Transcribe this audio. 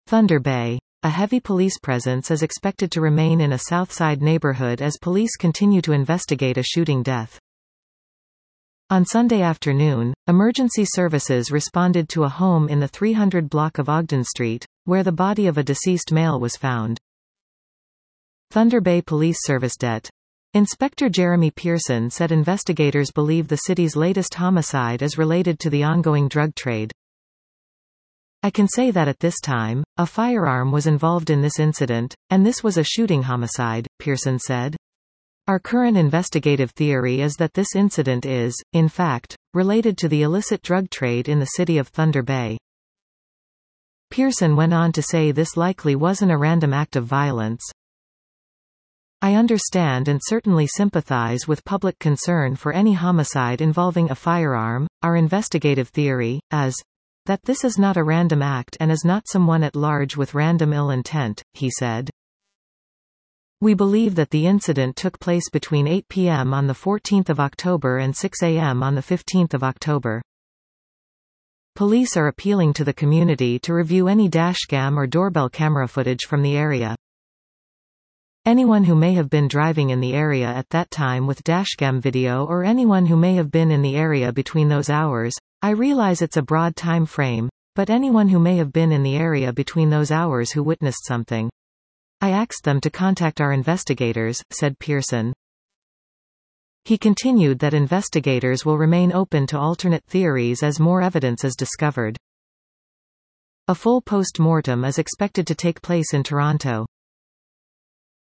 Thunder Bay. A heavy police presence is expected to remain in a Southside neighborhood as police continue to investigate a shooting death. On Sunday afternoon, emergency services responded to a home in the 300 block of Ogden Street, where the body of a deceased male was found. Thunder Bay Police Service Det. Inspector Jeremy Pearson said investigators believe the city's latest homicide is related to the ongoing drug trade. I can say that at this time, a firearm was involved in this incident, and this was a shooting homicide, Pearson said. Our current investigative theory is that this incident is, in fact, related to the illicit drug trade in the city of Thunder Bay. Pearson went on to say this likely wasn't a random act of violence. I understand and certainly sympathize with public concern for any homicide involving a firearm. Our investigative theory is that this is not a random act and is not someone at large with random ill intent, he said. We believe that the incident took place between 8 p.m. on 14 October and 6 a.m. on 15 October. Police are appealing to the community to review any dashcam or doorbell camera footage from the area. Anyone who may have been driving in the area at that time with dashcam video or anyone who may have been in the area between those hours, I realize it's a broad time frame, but anyone who may have been in the area between those hours who witnessed something. I asked them to contact our investigators, said Pearson. He continued that investigators will remain open to alternate theories as more evidence is discovered. A full post-mortem is expected to take place in Toronto.